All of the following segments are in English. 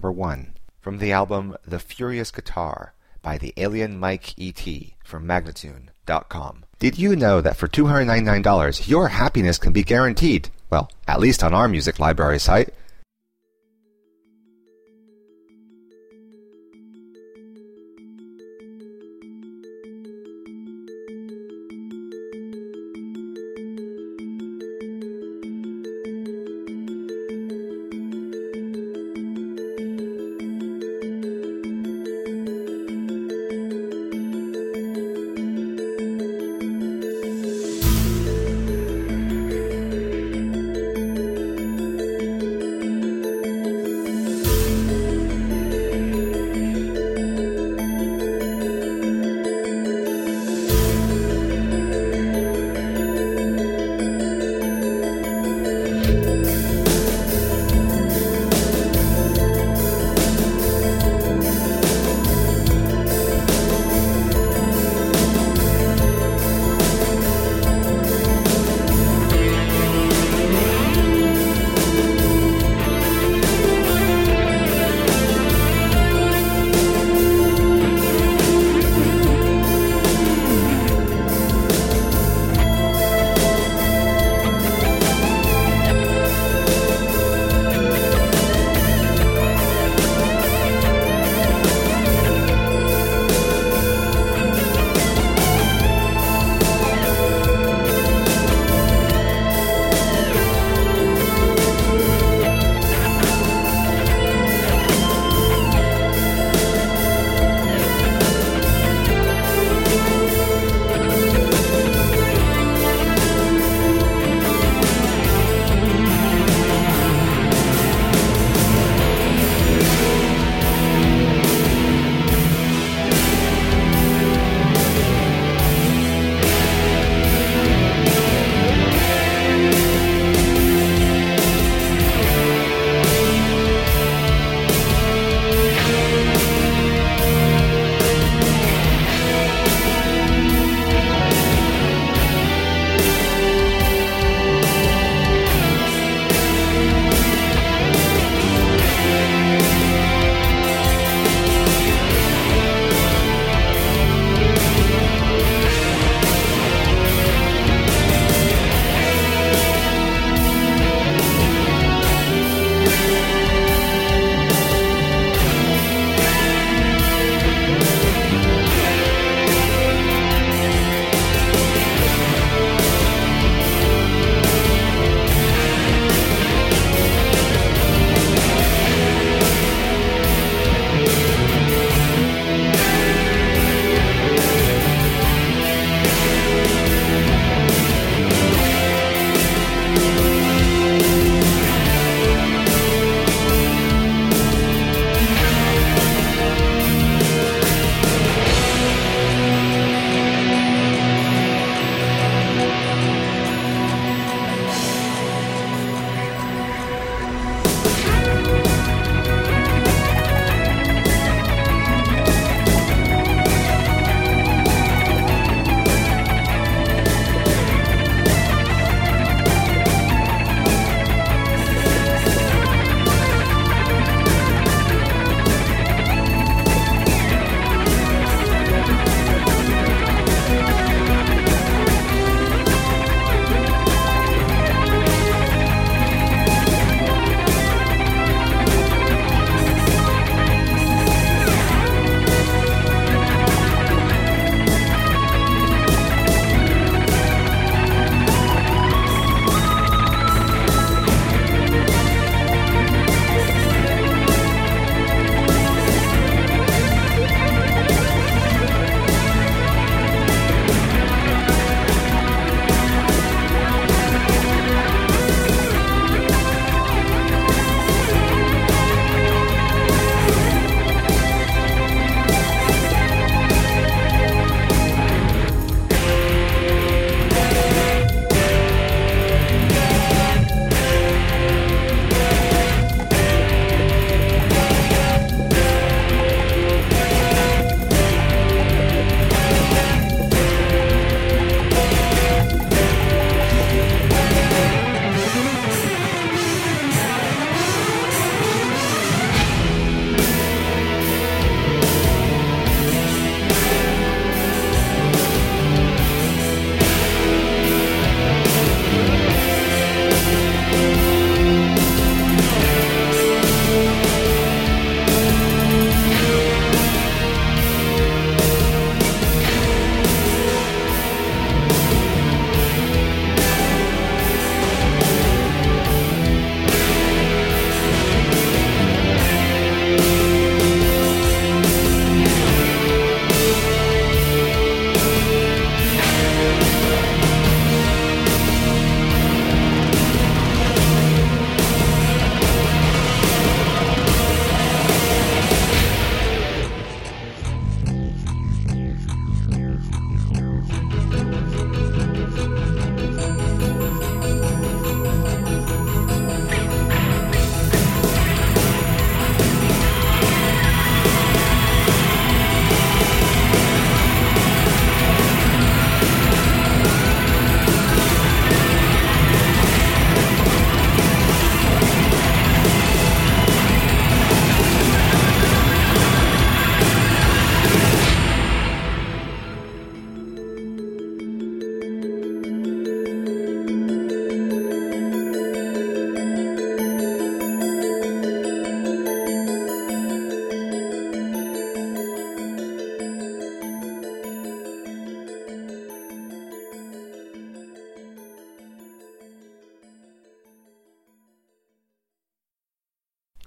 number 1 from the album The Furious Guitar by the Alien Mike E.T. from Magnatune.com. Did you know that for $299 your happiness can be guaranteed? Well, at least on our music library site.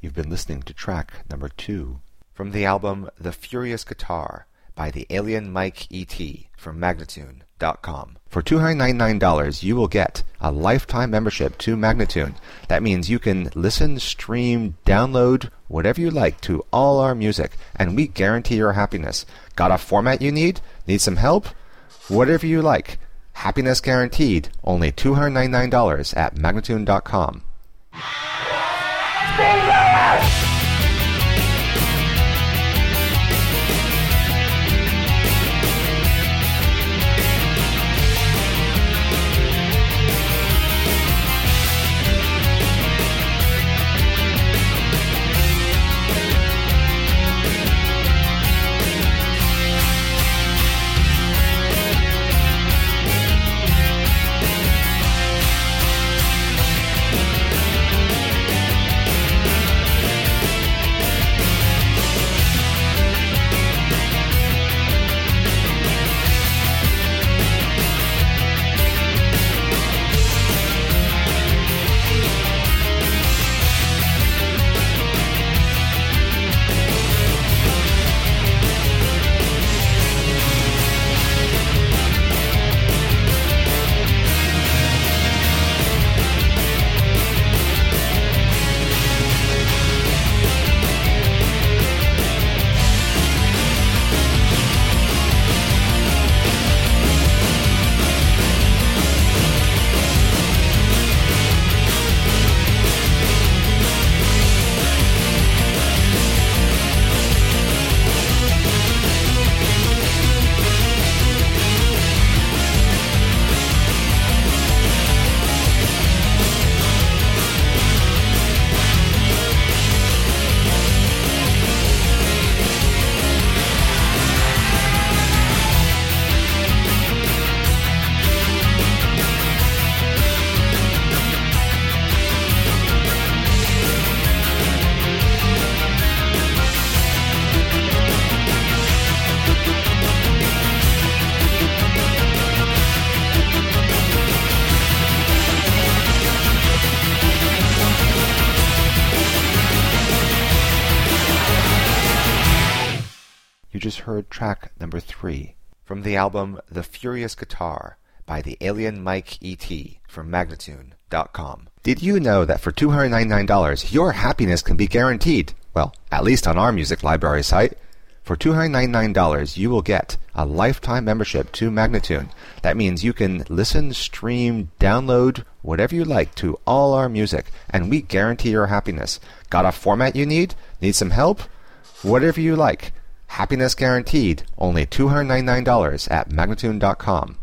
You've been listening to track number 2 from the album The Furious Guitar by the Alien Mike E.T. from Magnatune.com. For $299, you will get a lifetime membership to Magnatune. That means you can listen, stream, download, whatever you like to all our music, and we guarantee your happiness. Got a format you need? Need some help? Whatever you like. Happiness guaranteed. Only $299 at Magnatune.com. You just heard track number 3 from the album The Furious Guitar by the Alien Mike E.T. from Magnatune.com. Did you know that for $299, your happiness can be guaranteed? Well, at least on our music library site. For $299, you will get a lifetime membership to Magnatune. That means you can listen, stream, download, whatever you like to all our music, and we guarantee your happiness. Got a format you need? Need some help? Whatever you like. Happiness guaranteed. Only $299 at Magnatune.com.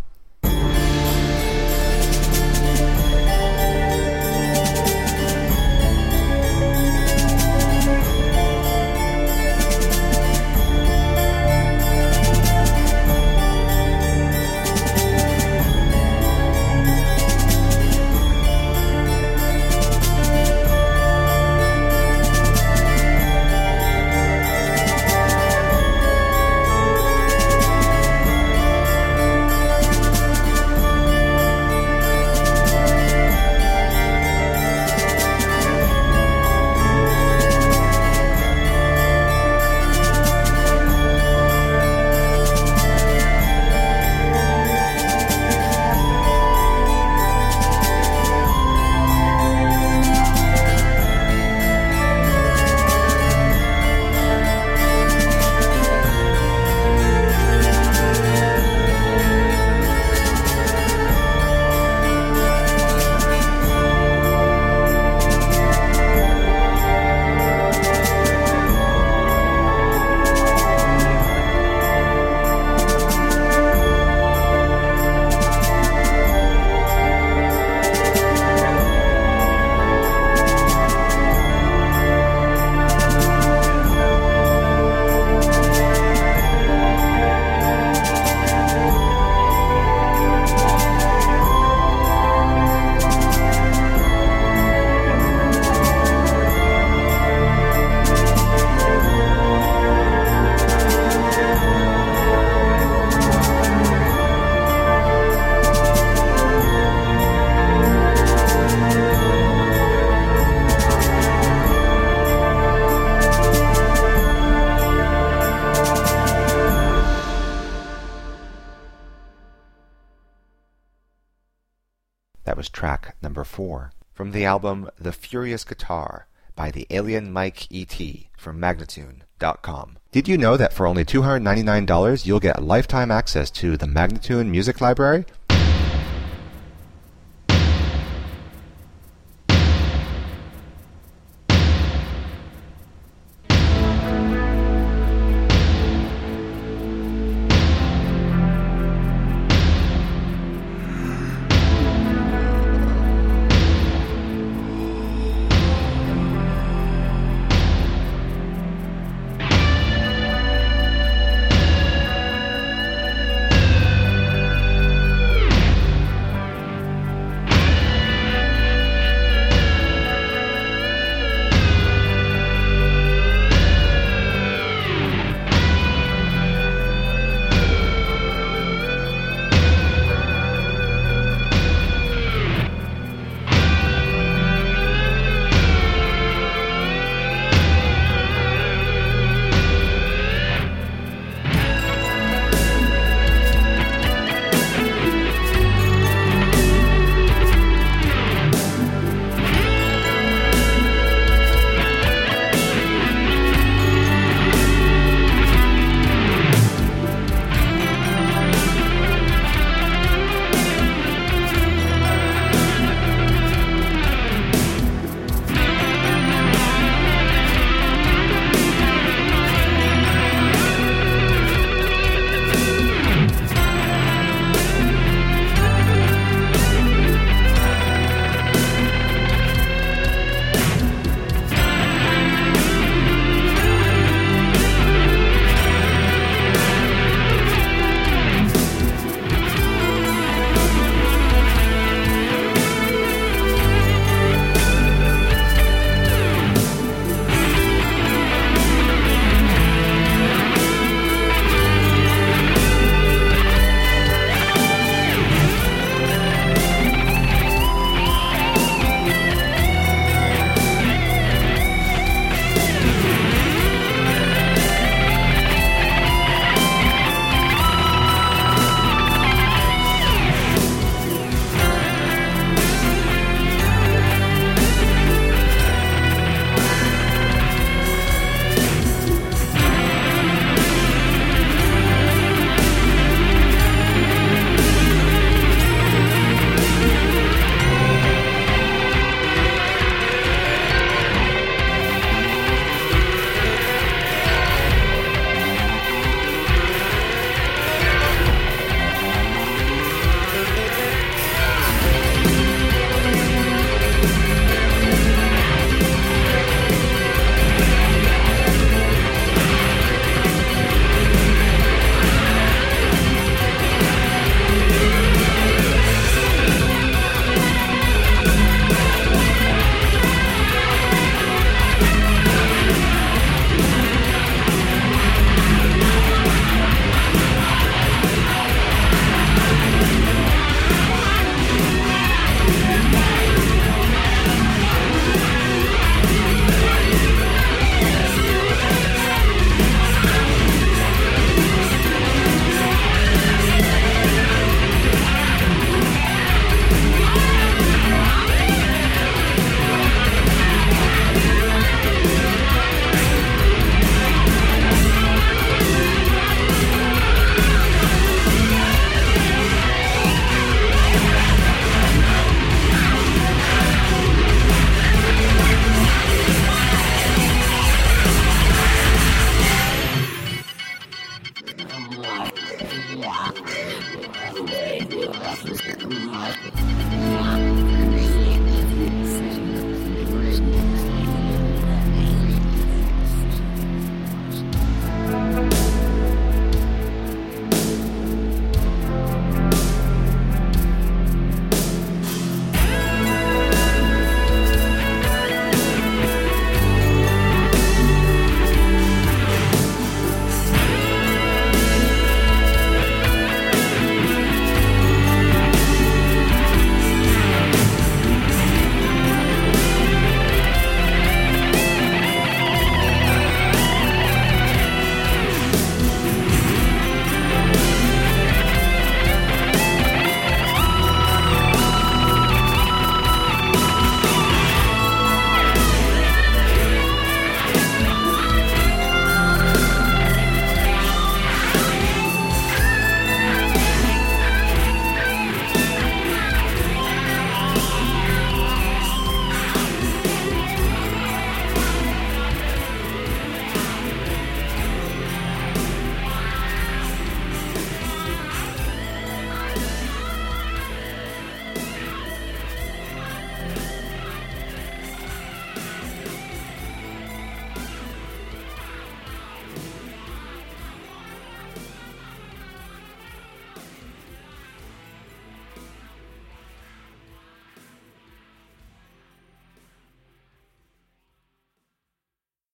That was track number 4. From the album The Furious Guitar by the Alien Mike E.T. from Magnatune.com. Did you know that for only $299 you'll get lifetime access to the Magnatune Music Library?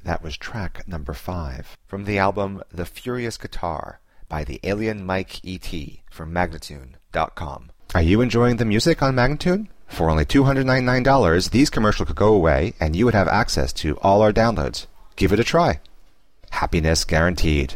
That was track number 5 from the album The Furious Guitar by the Alien Mike E.T. from Magnatune.com. Are you enjoying the music on Magnatune? For only $299, these commercials could go away and you would have access to all our downloads. Give it a try. Happiness guaranteed.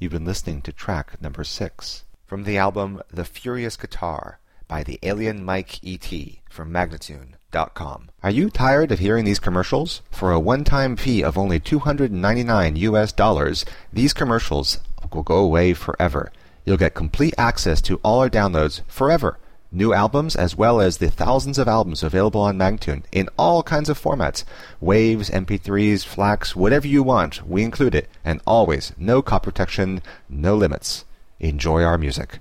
You've been listening to track number 6 from the album The Furious Guitar by the Alien Mike E.T. from Magnatune.com. Are you tired of hearing these commercials? For a one-time fee of only $299, these commercials will go away forever. You'll get complete access to all our downloads forever. New albums as well as the thousands of albums available on Magnatune in all kinds of formats. Waves, MP3s, FLACs, whatever you want, we include it. And always, no copy protection, no limits. Enjoy our music.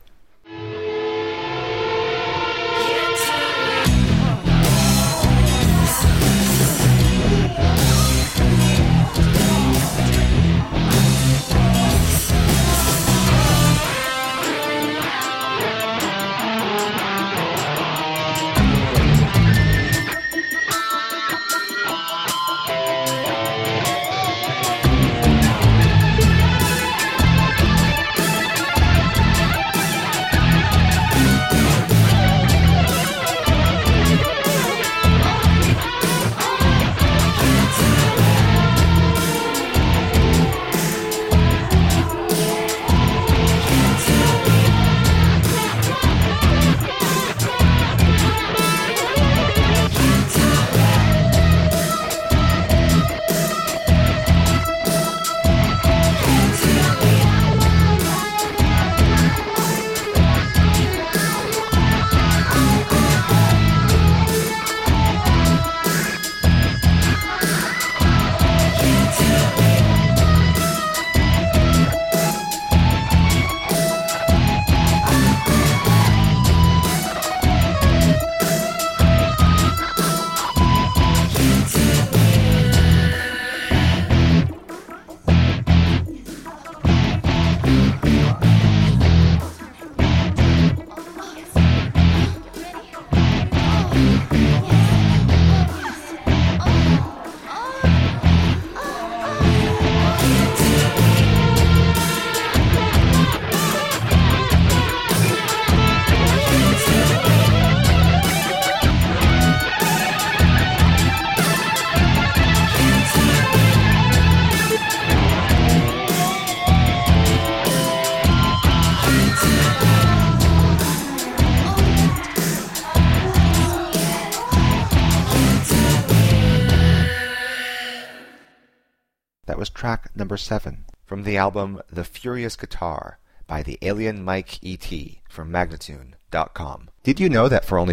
That was track number 7 from the album The Furious Guitar by the Alien Mike E.T. from Magnatune.com. Did you know that for only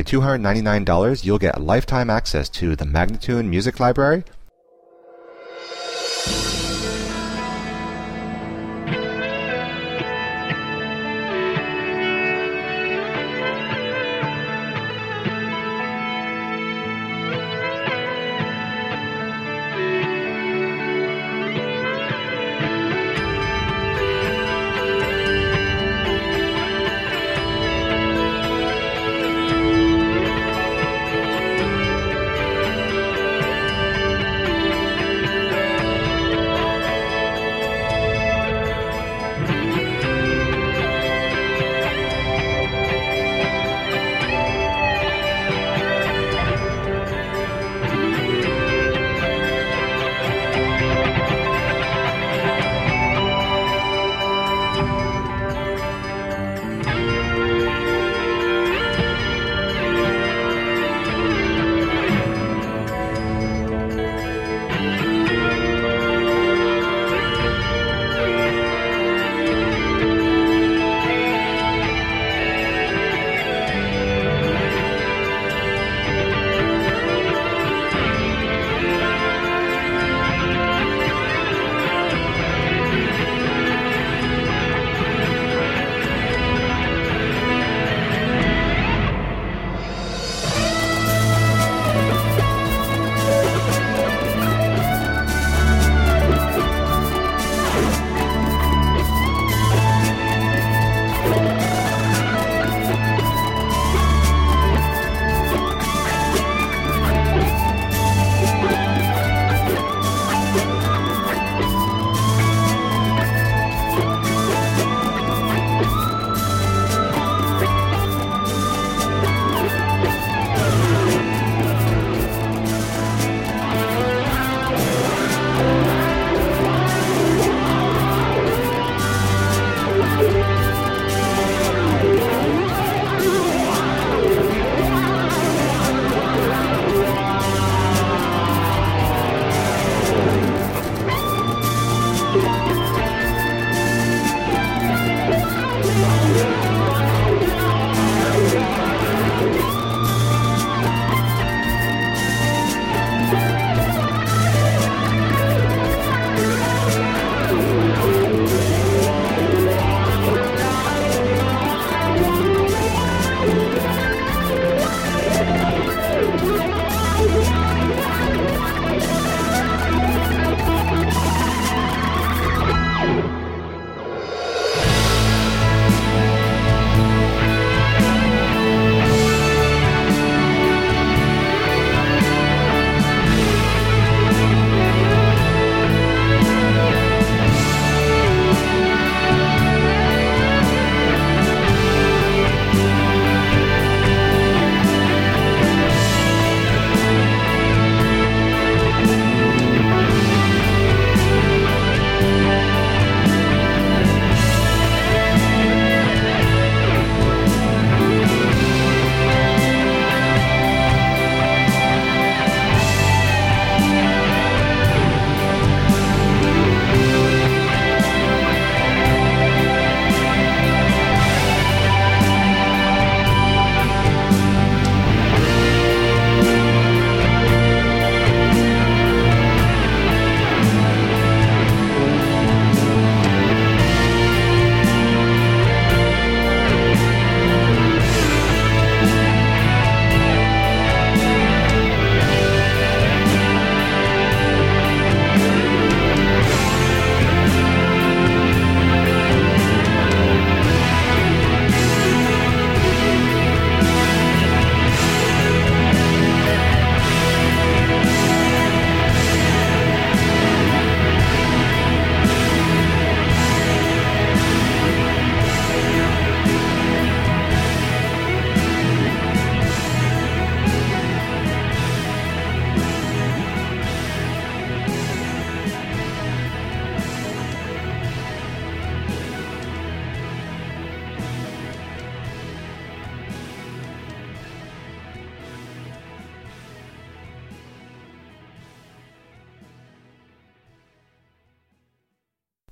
$299 you'll get lifetime access to the Magnatune Music Library?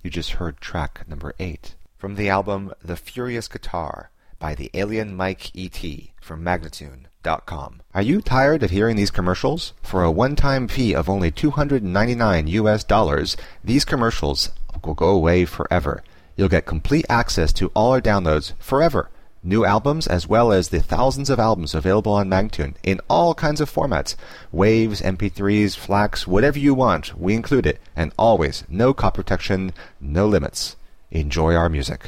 You just heard track number 8 from the album The Furious Guitar by the Alien Mike E.T. from Magnatune.com. Are you tired of hearing these commercials? For a one-time fee of only $299, these commercials will go away forever. You'll get complete access to all our downloads forever. New albums as well as the thousands of albums available on Magnatune in all kinds of formats. Waves, MP3s, FLACs, whatever you want, we include it. And always, no copy protection, no limits. Enjoy our music.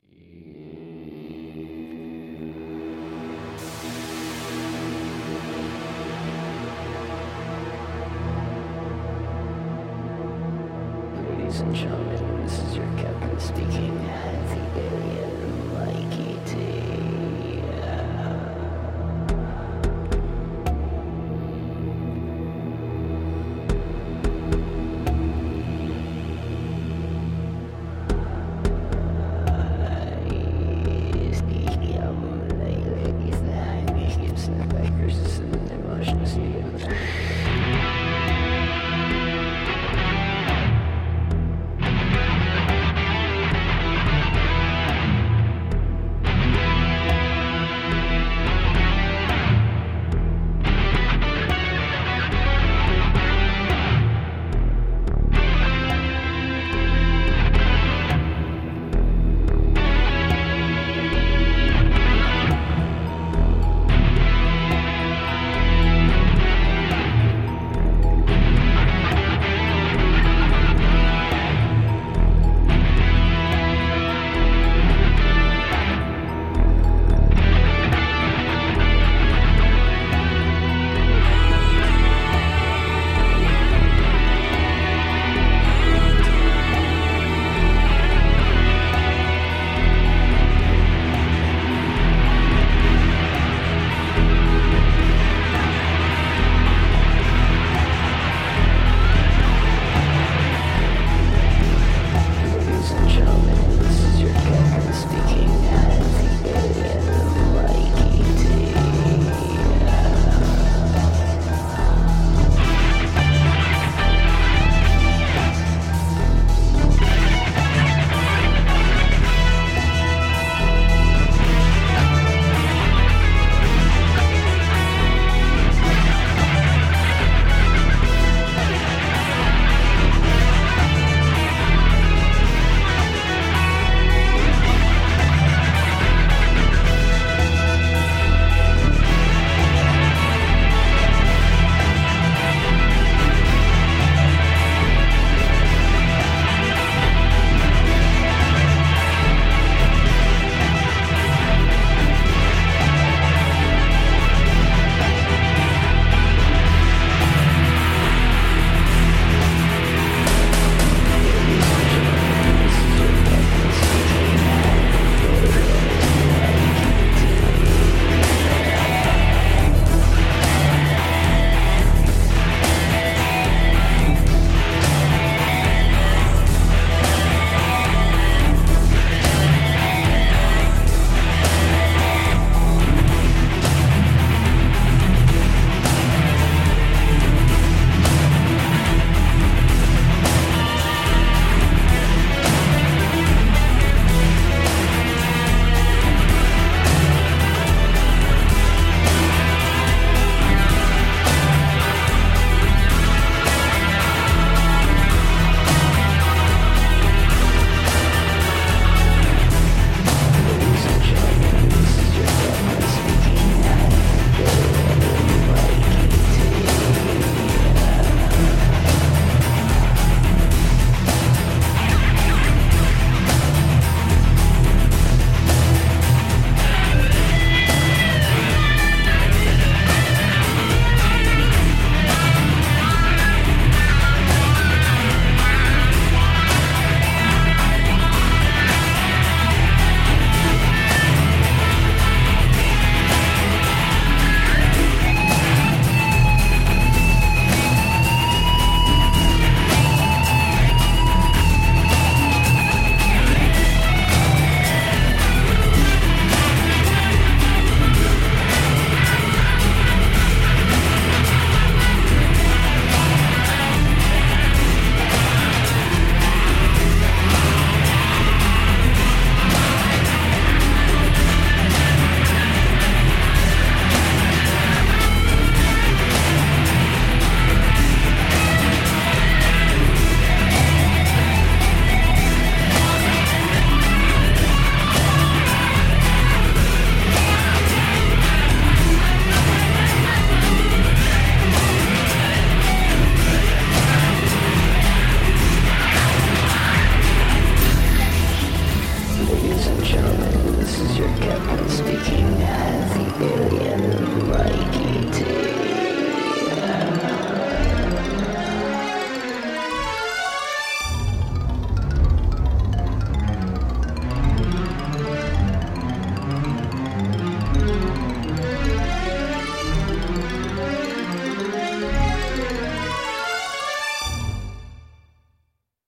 Ladies and gentlemen, this is your captain speaking, the alien Mike E.T.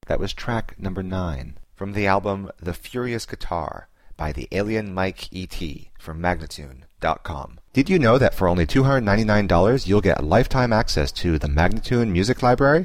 That was track number 9 from the album The Furious Guitar by the Alien Mike E.T. from Magnatune.com. Did you know that for only $299 you'll get lifetime access to the Magnatune Music Library?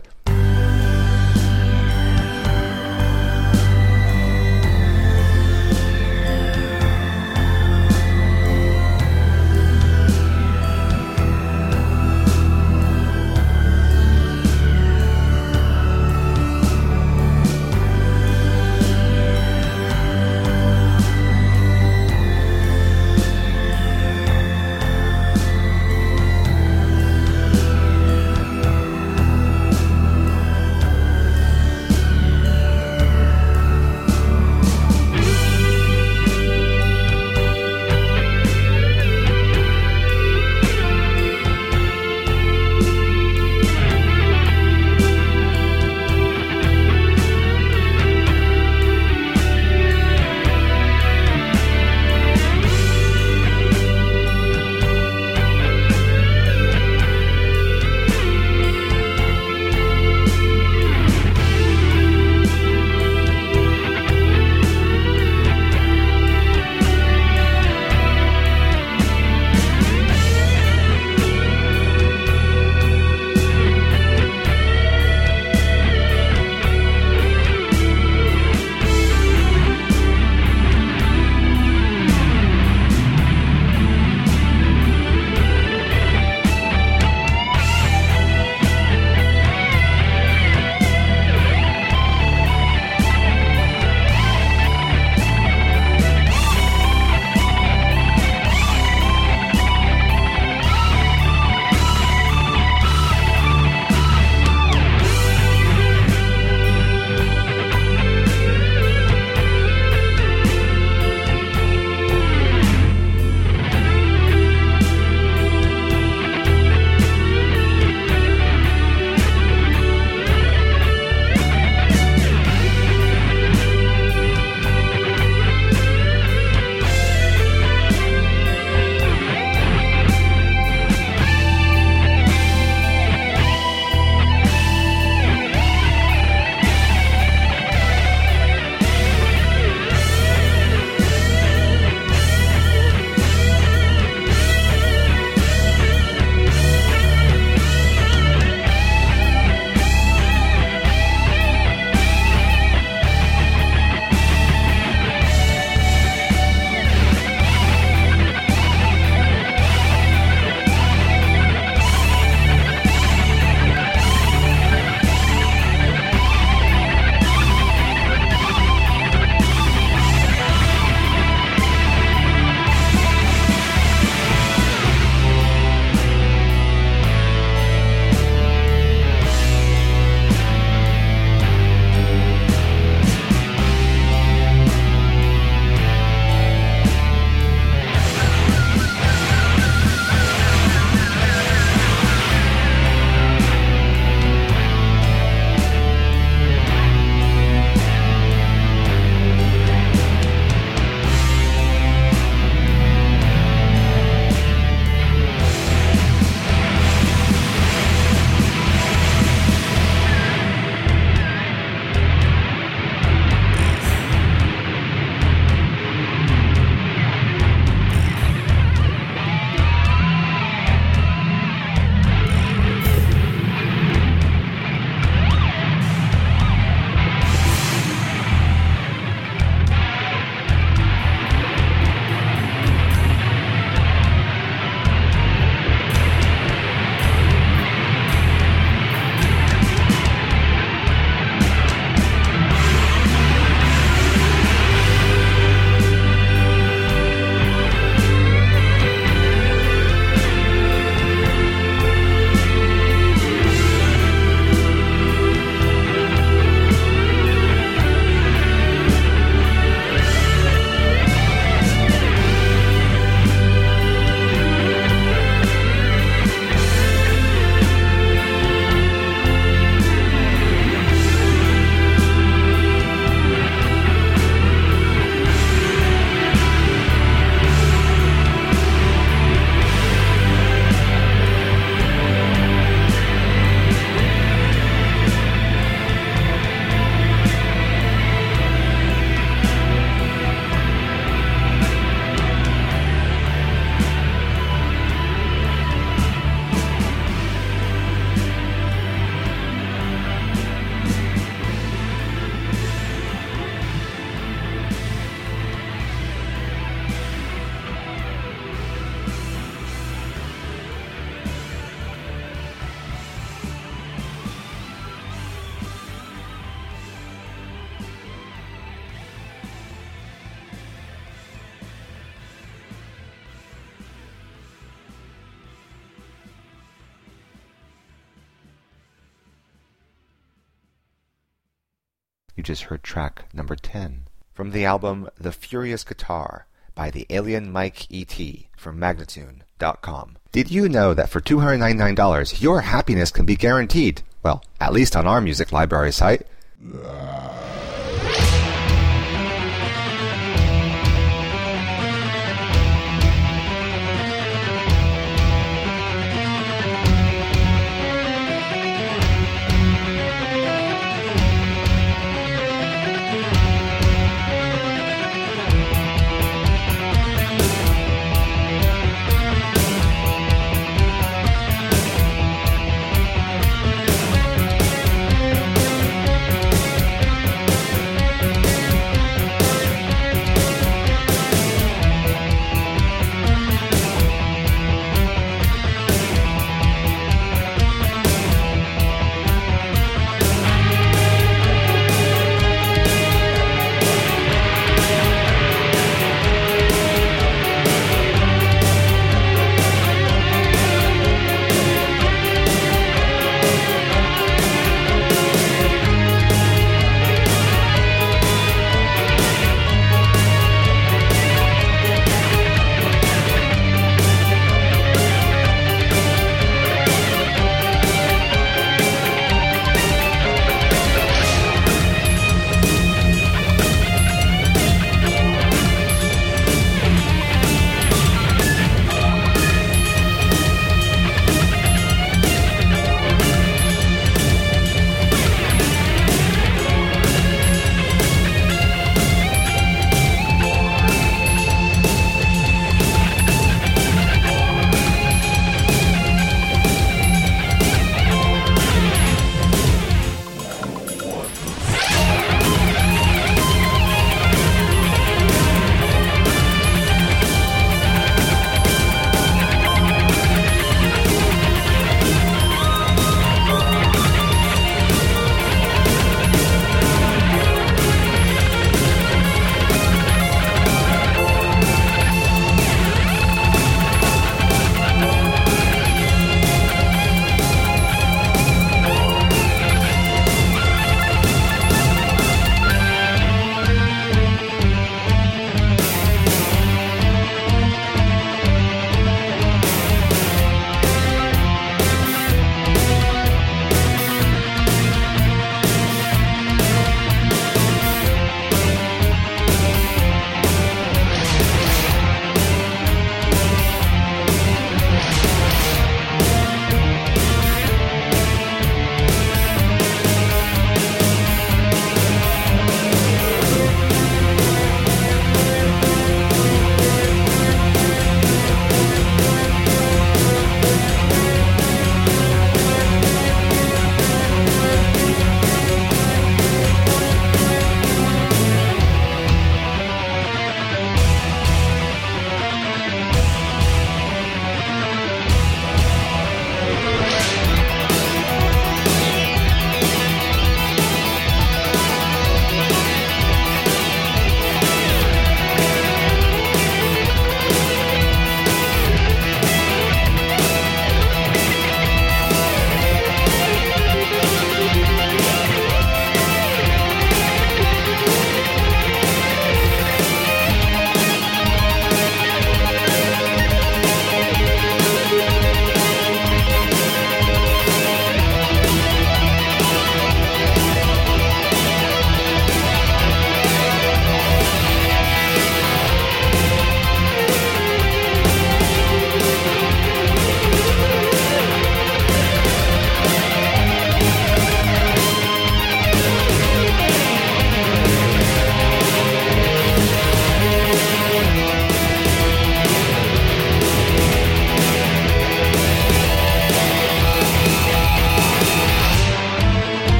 You just heard track number 10 from the album The Furious Guitar by the Alien Mike E.T. from Magnatune.com. Did you know that for $299 your happiness can be guaranteed? Well, at least on our music library site.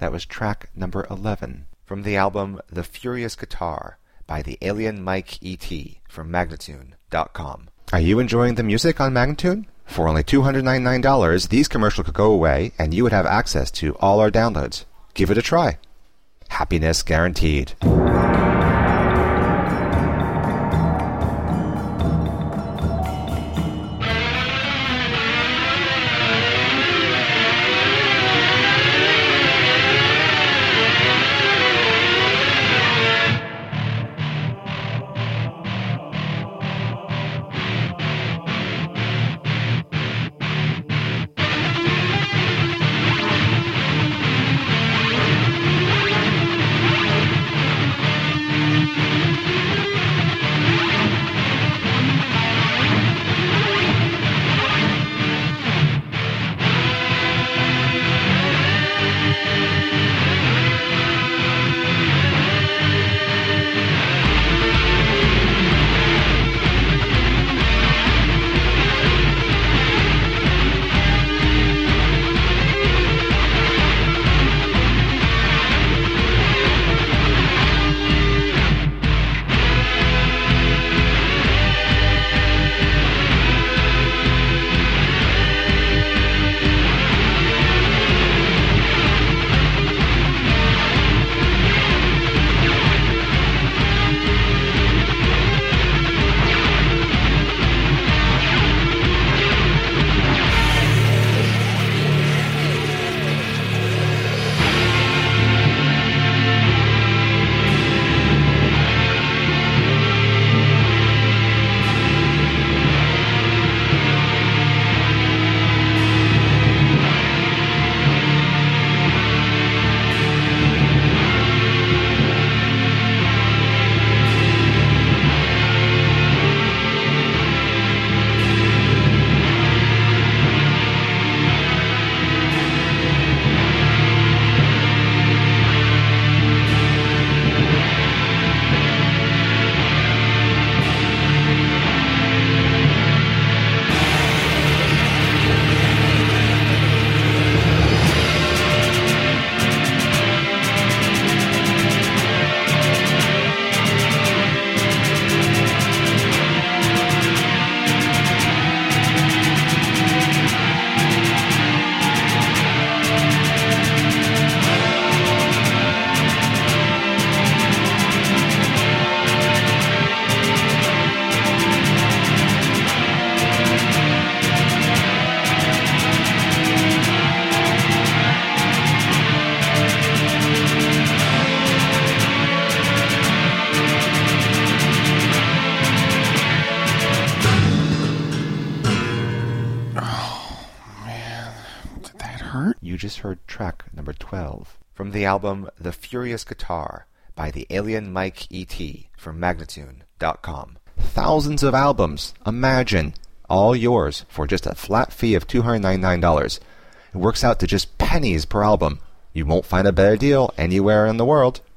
That was track number 11 from the album The Furious Guitar by the Alien Mike E.T. from Magnatune.com. Are you enjoying the music on Magnatune? For only $299, these commercials could go away and you would have access to all our downloads. Give it a try. Happiness guaranteed. You just heard track number 12 from the album The Furious Guitar by the Alien Mike E.T. from Magnatune.com. Thousands of albums, imagine, all yours for just a flat fee of $299. It works out to just pennies per album. You won't find a better deal anywhere in the world.